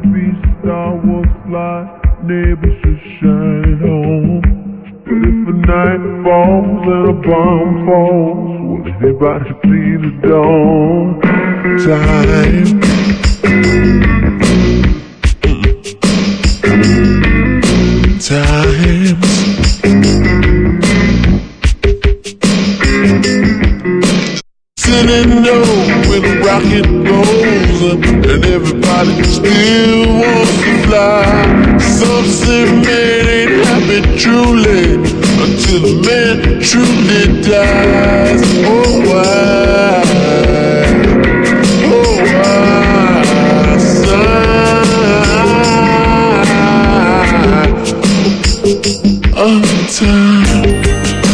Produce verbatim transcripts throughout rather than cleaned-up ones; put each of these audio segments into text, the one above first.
be star was fly, neighbors should shine home. But if a night falls and a bomb falls, will anybody see the dawn? Time. Time. Sitting low when the rocket goes up and everybody still wants to fly. Some say man ain't happy truly until the man truly dies. Oh why, oh why, sigh of time.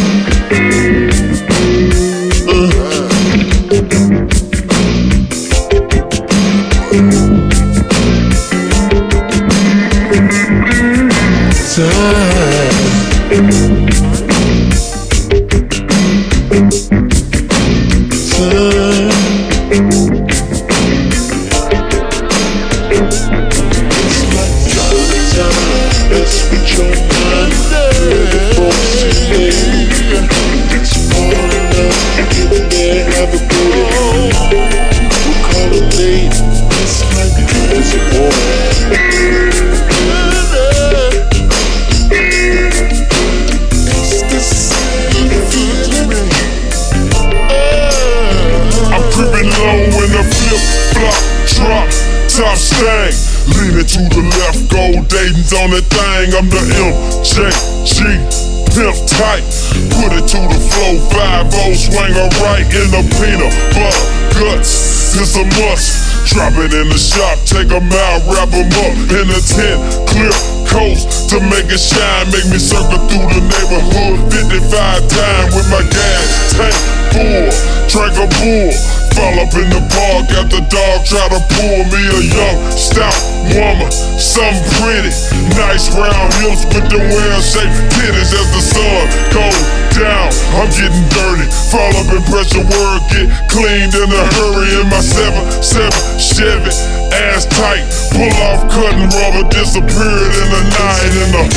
Top stang, leaning to the left, gold Dayton's on that thing. I'm the M J G, pimp tight, put it to the flow, five oh, swing her right in the peanut butter guts, it's a must. Drop it in the shop, take them out, wrap them up in a tent, clear coast to make it shine. Make me circle through the neighborhood fifty-five times with my gas tank full, drink a bull. Fall up in the park at the dog, try to pull me a young, stout woman, something pretty, nice round hips with the well-shaped titties as the sun goes down. I'm getting dirty, fall up and pressure work, get cleaned in a hurry in my seven seven Chevy, ass tight, pull off cutting rubber, disappeared in the night in the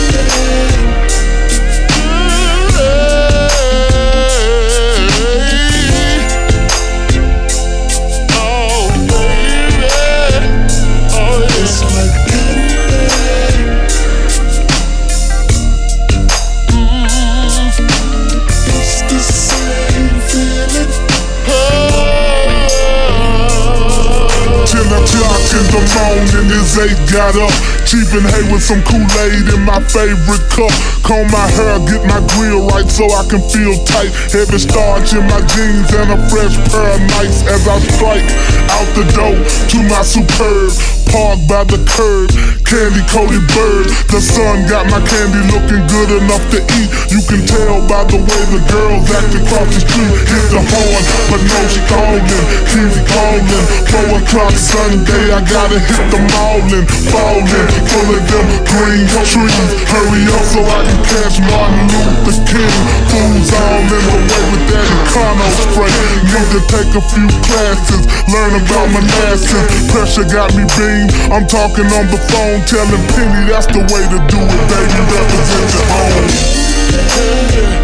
in the morning, his eight got up, cheapin' hay with some Kool-Aid in my favorite cup. Comb my hair, get my grill right so I can feel tight. Heavy starch in my jeans and a fresh pair of nights as I strike out the door to my superb. Park by the curb, candy-coated bird. The sun got my candy looking good enough to eat. You can tell by the way the girls act across the street. Hit the horn, but no stalling, keep calling. Four o'clock Sunday, I gotta hit the mallin', fallin', full of them green trees. Hurry up so I can catch Martin Luther King. Fools all in the way with that Econo spray. Need to take a few classes, learn about molasses. Pressure got me beat. I'm talking on the phone, telling Penny that's the way to do it, baby. Represent your own.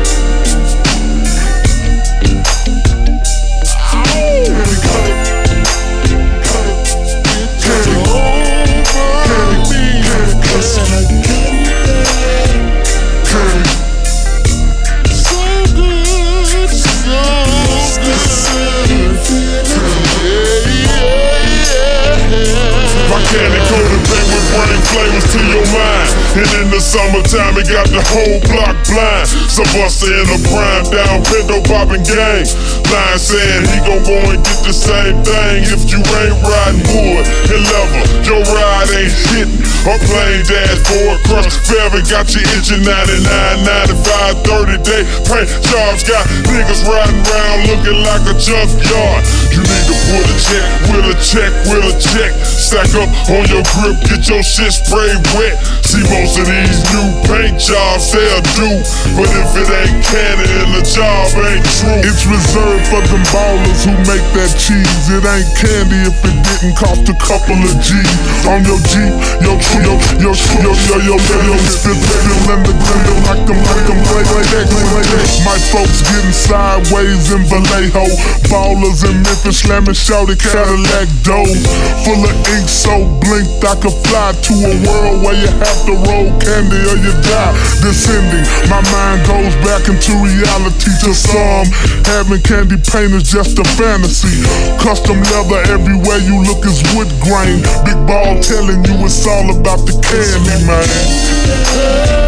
Flavors to your mind, and in the summertime it got the whole block blind. Some buster in a prime down Pinto popping gang. Line saying he gon' go and get the same thing if you ain't riding wood and leather. Your ride ain't hitting. A plain dashboard crush, forever got your engine ninety-nine, ninety-five, thirty day paint jobs. Got niggas riding around looking like a junkyard. You need to put a check with a check with a check. Stack up on your grip, get your shit sprayed wet. See, most of these new paint jobs they'll do, but if it ain't candy and the job ain't true, it's reserved for them ballers who make that cheese. It ain't candy if it didn't cost a couple of G's. On your Jeep, your your your your your your your spit in the grill like them like them play like that. My folks getting sideways in Vallejo, ballers in Memphis slamming shouty Cadillac dough, full of ink so blinked I could fly to a world where you have to roll candy or you die. Descending, my mind goes back into reality. To some, having candy paint is just a fantasy. Custom leather everywhere you look is wood grain. Big ball telling you it's all about the candy, man.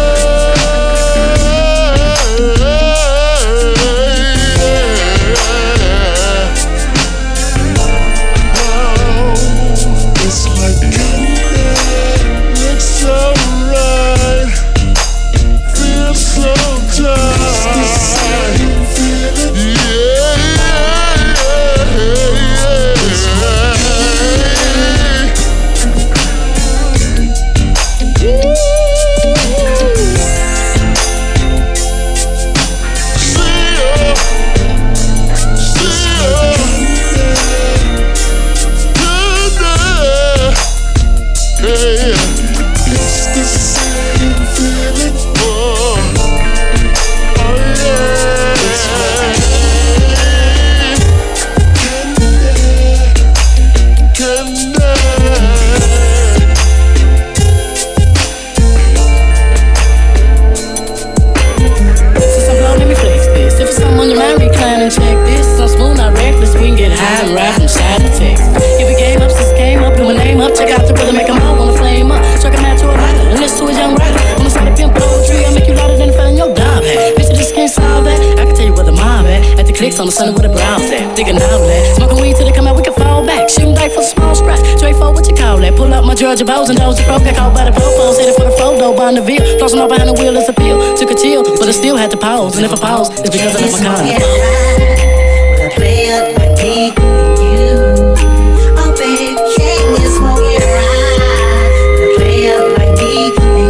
On the sun with a brown set, digging outlet, smoking weed till they come out, we can fall back. Shooting back for small scratch, straight for what you call that. Pull up my Georgia bows and those that broke back out by the profiles. Headed for the photo, behind the veal, flossing all behind the wheel, it's a peel. Took a chill, but I still had to pause. And if I pause, it's because I left my car. With a player like me and you, oh baby, can you smoke it right? With a player like me and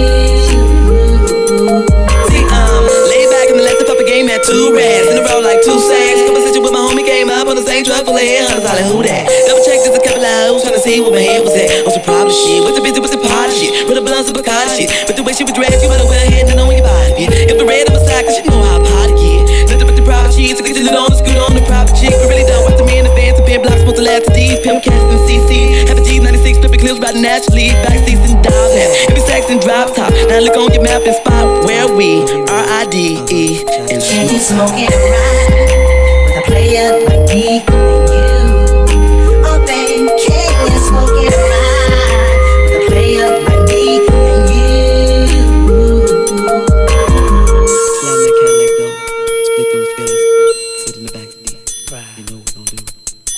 you. See, um, lay back and let the puppet game at two rats in a row like two sacks. Conversation with my homie came up on the same truck full of hair. I was like, who that? Double check this a couple of hours trying to see what my head was at. On some problem shit, what's the busy with the pot shit? With the blunts of Bacardi shit. But the way she was dressed, you better wear a head to know when your body fit. If the red on my side, cause you know how pot it get. Nothing but the proper cheese, so get you on the scoot on the proper chick. But really don't want to me in advance. A big block supposed to last a D. Pimp cast and C C. Have a G ninety-six, flipping clips about naturally. Backseats and dog hat. Every sex and drop top. Now look on your map and spot where we R I D E and can you smoke it right? With a player like me and you. Oh baby, can you smoke it right? With a player like me and you. Slide that Cadillac though, split them Phillies, sit in the backseat. Right. You know what we're gonna do.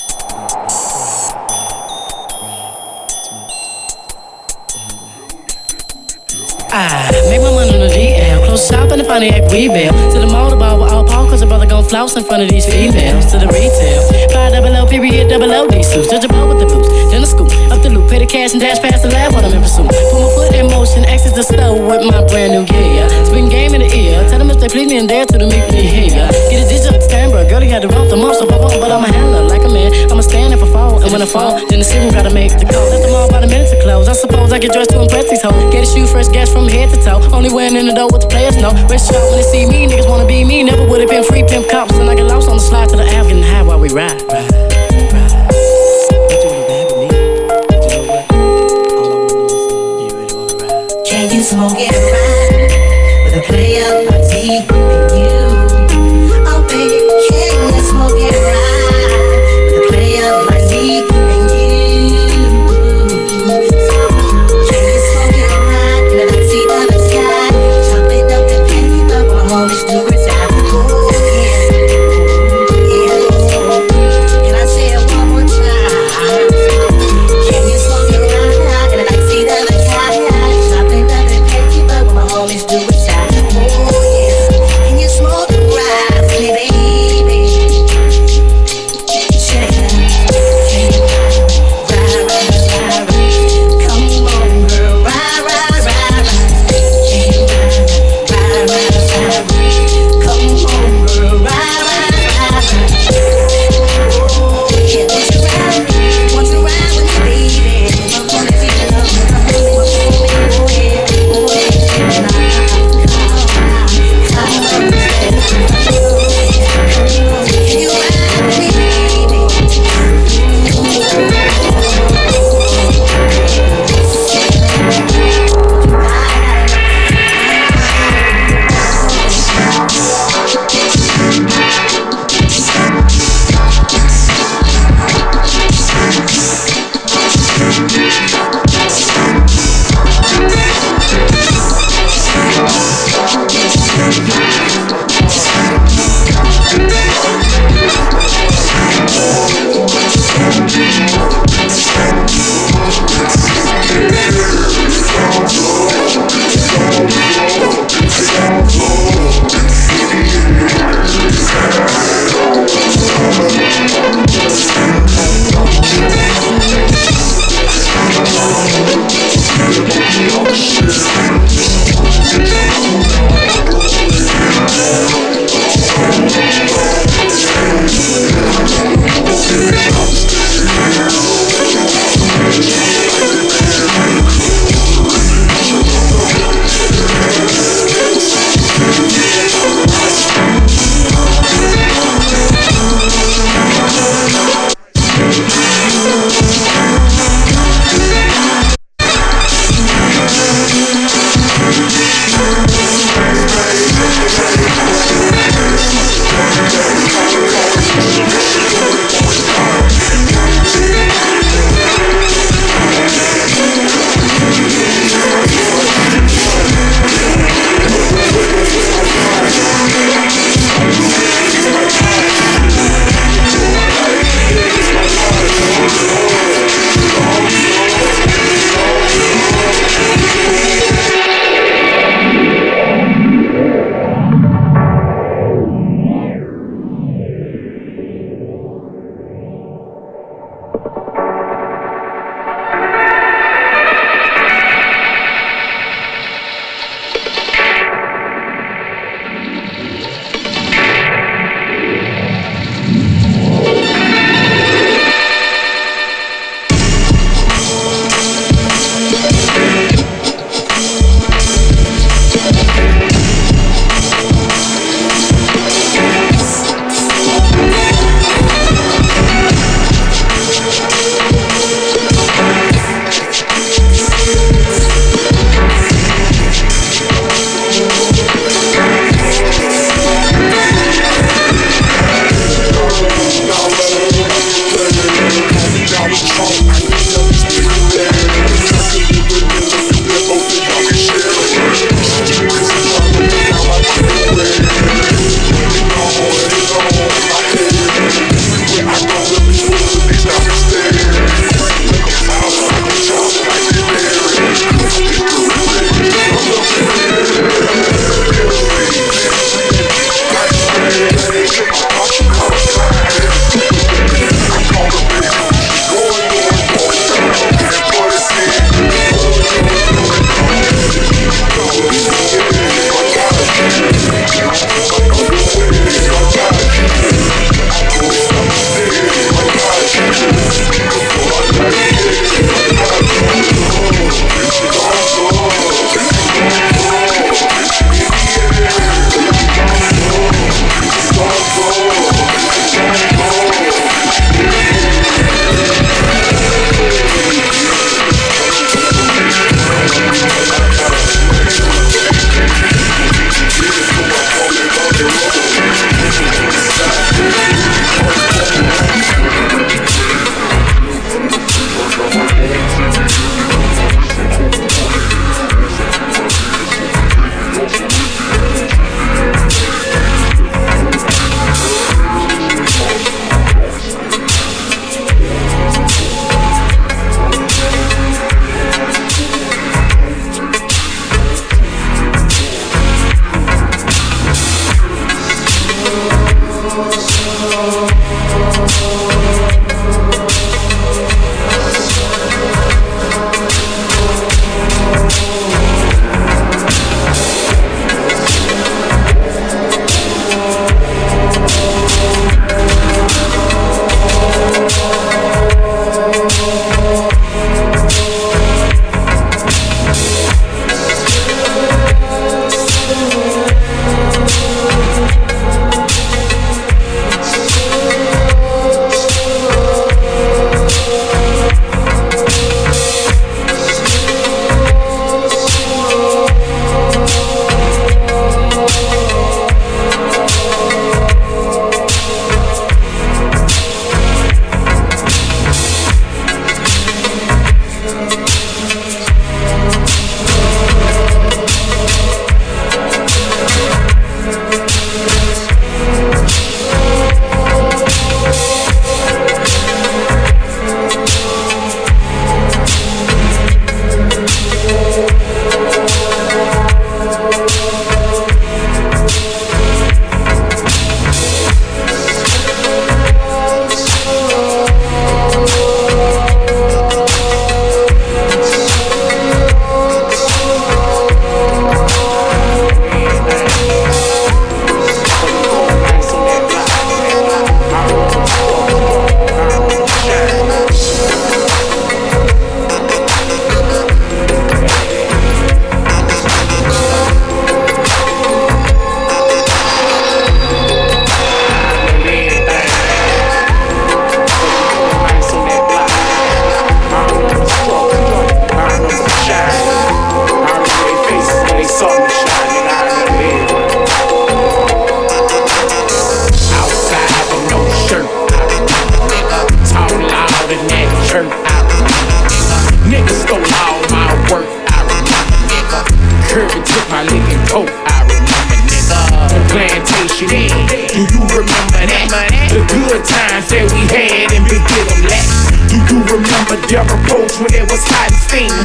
I make my money on the D L. Close shop in the Pontiac Weeville. To the motorball with all Paul, cause a brother gon' flouse in front of these females. To the retail. Five double O, period, double O, these suits. Judge a blow with the boots. Then the scoop. Up the loop, pay the cash and dash past the lab while I'm in pursuit. Put my foot in motion, exit the stove with my brand new gear. Spin game in the ear. Tell them if they please me and dare to the meet me here. Get a digital Stanbrook. Girl, he had to roll them off, so I won't, but I'm a handler like a man. I'm a stand if I fall, and when I fall, then the serum gotta make the call. Let them all about a minute to close. I suppose I get dressed to impress these hoes. Get a shoe fresh gas from head to toe. Only wearing in the door what the players know. Rest y'all when they see me, niggas wanna be me. Never would've been free pimp cops, and I get lost on the slide to the Ave, getting high while we ride. ride, ride. Can you smoke it right? With a player like me and you. Oh baby, can you smoke it right? With a player like me and you. Can you smoke it right? When I see the sky, jumping up and picking up my homies do it out. Can I say it one more time? Can you smoke it right? And I see the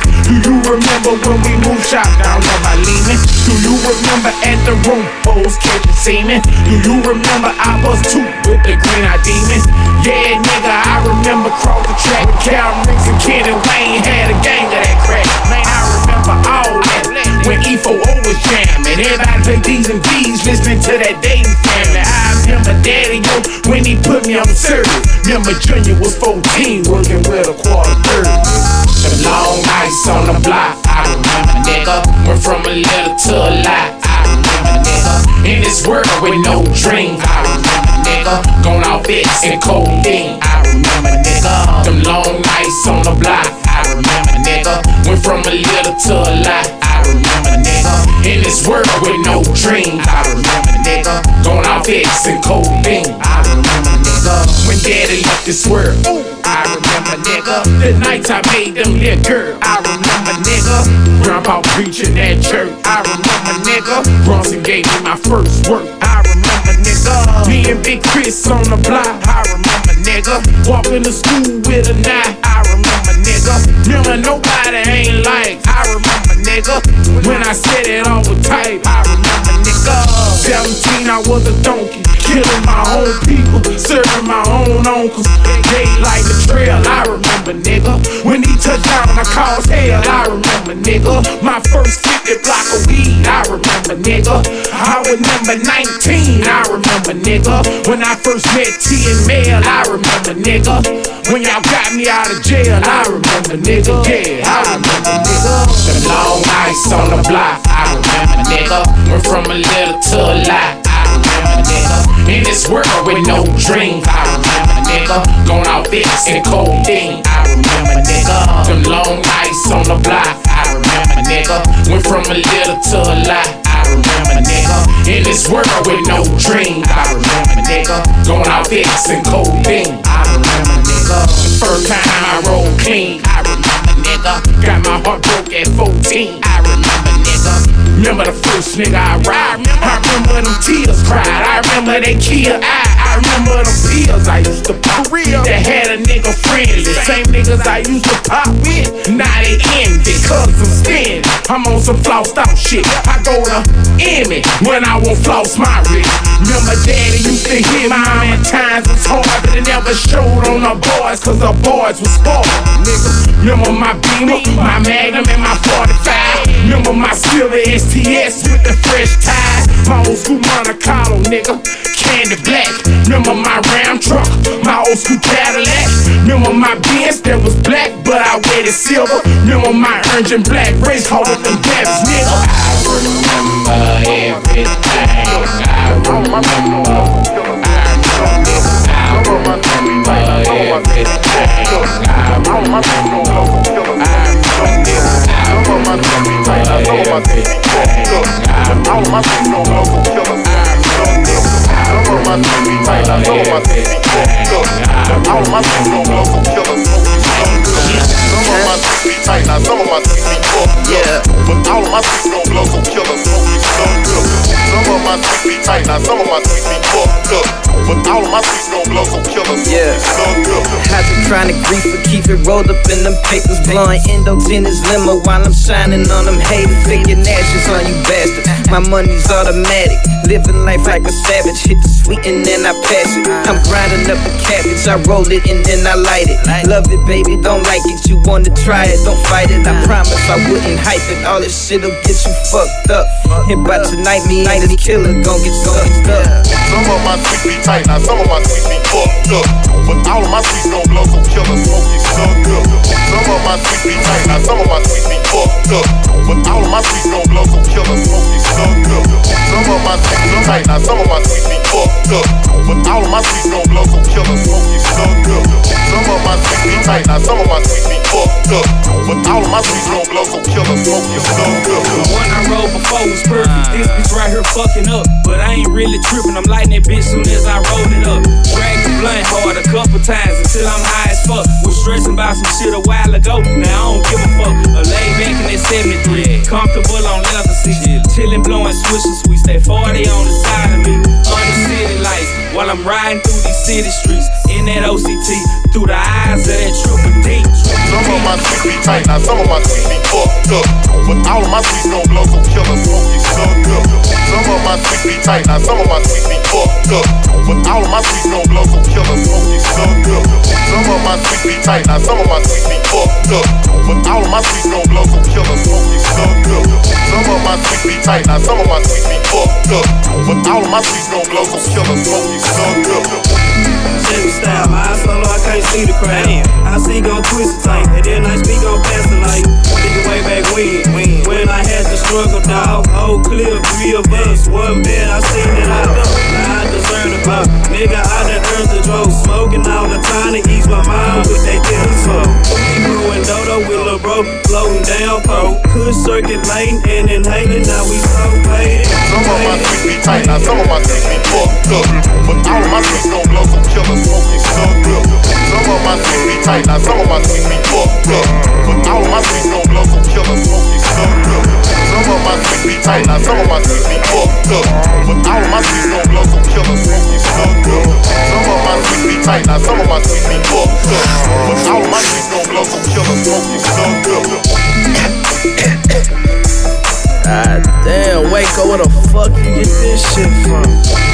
Do you remember when we moved shop down on my Lehman? Do you remember at the room post catching semen? Do you remember I was two with the green eye demon? Yeah, nigga, I remember cross the track. Cameron and Kenny Wayne had a gang of that crack. Man, I remember all that when E four O was jamming. Everybody play D's and B's listening to that Dayton family. I remember Daddy Yo when he put me on the service. Remember Junior was fourteen working with a quarter third. The long nights on the block, I remember, nigga. Went from a little to a lot, I remember, nigga. In this world with no dreams, I remember, nigga. Gone off X and codeine, I remember, nigga. Them long nights on the block, I remember, nigga. Went from a little to a lot, I remember, nigga. In this world with no dreams, I remember, nigga. Gone off X and codeine, I remember, nigga. When Daddy left this world, I remember, nigga. The nights I made them liquor, I remember, nigga. Grandpa preaching at church, I remember, nigga. Bronson gave me my first work, I remember, nigga. Me and Big Chris on the block, I remember, nigga. Walking to school with a knife, I remember, nigga. Remember nobody ain't like, I remember, nigga. When I said it all was tight, I remember, nigga. Seventeen, I was a donkey, killing my own people, serving my own uncles. They like the trail, I remember, nigga. When he touched down, I caused hell, I remember, nigga. My first fifty block of weed, I remember, nigga. I was number nineteen, I remember, nigga. When I first met T and Mel, I remember, nigga. When y'all got me out of jail, I remember, nigga. Yeah, I remember, nigga. The long nights on the block, I remember, nigga. Went from a little to a lot, I remember, nigga. In this world with no dreams, I remember, nigga. Gone off X and codeine, I remember, nigga. Them long nights on the block, I remember, nigga. Went from a little to a lot, I remember, nigga. In this world with no dreams, I remember, nigga. Gone off X and codeine, I remember, nigga. The first time I rolled clean, I remember, nigga. Got my heart broke at fourteen, I remember, nigga. Remember the first nigga I ride. I remember them tears cried. I remember they killed I. I remember them pills I used to pop. That had a nigga friendly. Same niggas I used to pop with. Now they envy cause I'm spinning. I'm on some flossed out shit. I go to Emmy when I won't floss my wrist. Remember Daddy used to hit mom at times was hard, but it never showed on the boys cause the boys was spoiled, nigga. Remember my Beamer, my Magnum and my forty-five. Remember my silver S T S with the fresh ties. My old school Monte Carlo, nigga, candy black. Remember my Ram truck, my old school Cadillac. Remember my Benz that was black, but I waited silver. Remember my orange and black race car with them Davis, nigga. I remember everything. I remember. I remember everything. I remember everything. I tight, now some of my teeth be fucked up. But all of my teeth gon' blow, so killer smoky stuck up. Some of my teeth be tight, now some of my teeth be fucked up. But all of my teeth gon' blow, so killer smoky stuck up. Hydrotronic reefer, keep it rolled up in them papers. Blowing endo in his limo while I'm shining on them haters. Figuring ashes on you bastards. My money's automatic, living life like a savage. Hit the sweet and then I pass it. I'm grinding up a cabbage, I roll it and then I light it. Love it, baby, don't like it, you wanna try it, don't fight it. I promise I wouldn't hype it, all this shit'll get you fucked up. And by tonight, me and this killer gon' get fucked up. Some of my teeth be tight, now some of my teeth be fucked up. But all of my teeth gon' blow, so killer smoky stuck up. Some of my teeth be tight, now some of my teeth be fucked up. But all of my teeth gon' blow, so killer smoky stuck up. Some of my teeth be tight, now some of my teeth be fucked up. But all of my teeth gon' blow, so killer smoky stuck up. Some of my teeth be tight, now some of my teeth be fucked up. But all of my teeth gon' blow, so killer smoky stuck up. The one I rolled before was perfect, this bitch right here fucking up. But I ain't really tripping, I'm lighting that bitch soon as I roll it up. Drag the blunt hard a couple times until I'm high as fuck. Was stressing about some shit a while ago, now I don't give a fuck. A lay back in that seventy-three, comfortable on leather seats, chillin' blowing swishing sweets. That forty on the side of me, under city lights, while I'm riding through these city streets. In Seeing that O C T through the eyes of that triple D. Some of my sweets be tight, now some of my sweets be fucked up. But all of my sweets gon' blow, so killer smoke is sucked up. Some of my sweets be tight, now some of my sweets be fucked up. But all of my sweets gon' blow, so killer smoke is sucked up. Some of my sweets be tight, now some of my sweets be fucked up. But all of my sweets gon' blow, so killer smoke is sucked up. Some of my sweets be tight, now some of my sweets be fucked up. But all of my sweets gon' blow, so killer smoke is sucked up. Check the style, my eyes solo, I can't see the crowd. I see gon' twist it tight, and then I speak gon' pass the light. Thinking way back when, when I had to struggle, dog. Whole clip, three of us, one bed, I seen it out though. Now I deserve the pop, nigga, I done earned the dro. Smoking all the time to ease my mind with that dinner smoke. Brewing Dodo with lil' bro, floating down po. Kush circulating and inhaling, now we so faded. Some of my sweets be tight, now some of my sweets be fucked up. But all of my sweets gon' blow, so killer smoke is sucked up. Some of my sweets be tight, now some of my sweets be fucked up. But all of my sweets gon' blow, so killer smoke is sucked up. Some of my sweets be tight, now some of my sweets be fucked up. But all of my sweets gon' blow, so killer smoke is sucked up. Some of my sweets be tight, now some of my sweets be fucked up. But all of my sweets gon' blow, so killer smoke is sucked up. God damn, Waco, where the fuck you get this shit from?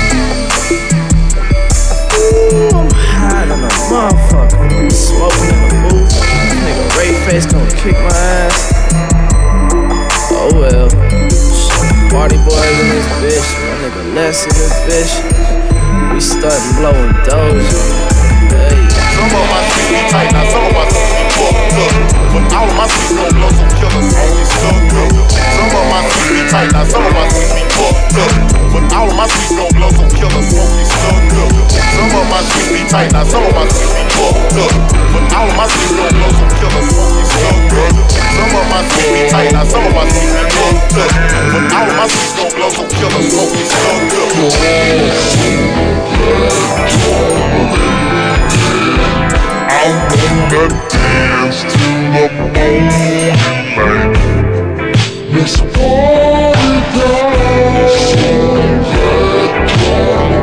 Ooh, I'm high than a motherfucker. Smoking in the booth. Nigga Ray Face gon' kick my ass. Oh well. Party boys in this bitch. My nigga Les in this bitch. We startin' blowing doja. Hey. Some of my sweets be tight, now some of my sweets be fucked up. But all of my sweets gon' blow, so killer smoke is sucked up. Some of my sweets be tight, now some of my sweets be fucked up. But all of my sweets gon' blow, so killer smoke is sucked up. Some of my sweets be tight, now some of my sweets be fucked up. But all of my sweets gon' blow, so killer smoke is sucked up. Some of my sweets be tight, now some of my sweets be fucked up. But all of my sweets gon' blow, so killer smoke is sucked up. I wanna dance till the morning light. Let's party down. So glad you're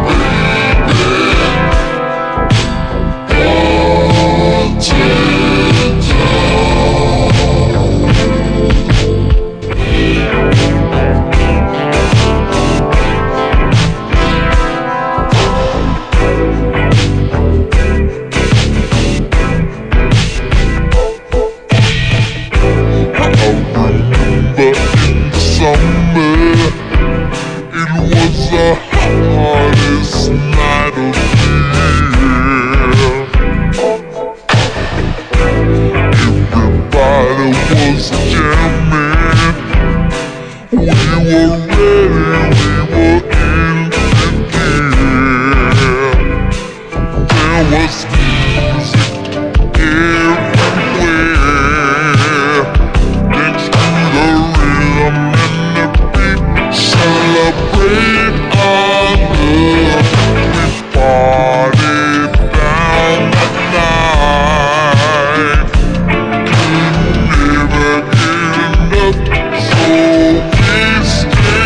stay.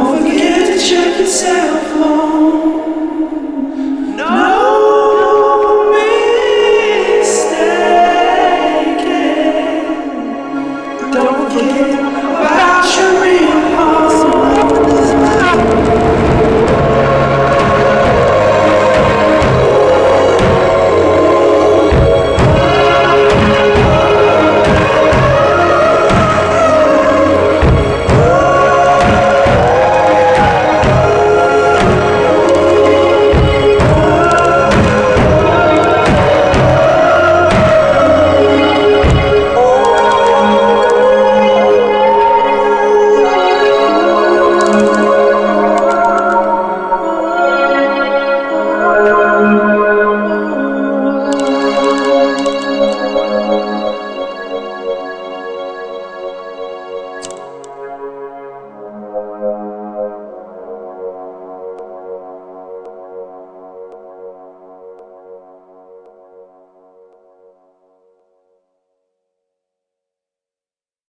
Don't forget to check your cell phone.